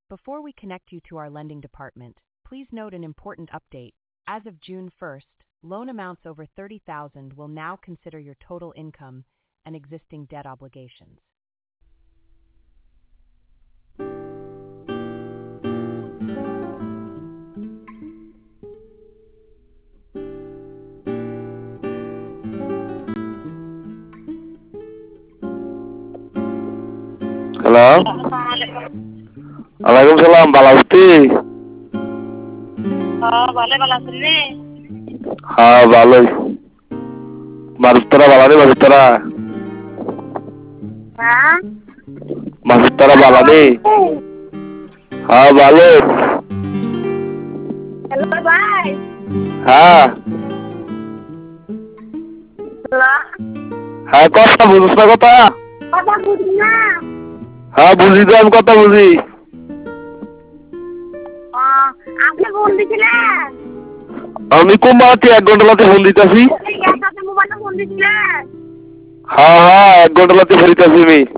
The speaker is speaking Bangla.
Before we connect you to our lending department, please note an important update. As of June 1st, loan amounts over $30,000 will now consider your total income and existing debt obligations. Halo. Waalaikumsalam, Pak Lauti. ভালো আছেন রে? হ্যাঁ ভালোই। মাসুতরা বালানি মাসুতরা। হ্যাঁ মাসুতরা বালানি। হ্যাঁ ভালো। হ্যালো ভাই। হ্যাঁ। হ্যালো হ্যাঁ কথা বুঝছ না কথা? কথা বুঝি না। হ্যাঁ বুঝি তো, আমি কথা বুঝি। আপনি ফোন দিছিলেন? আমি কুমারটি 1 ঘন্টা লাতে ফোন দিতেছি। মোবাইলটা ফোন দিছিলেন? হ্যাঁ 1 ঘন্টা লাতে ফোন দিতেছি আমি।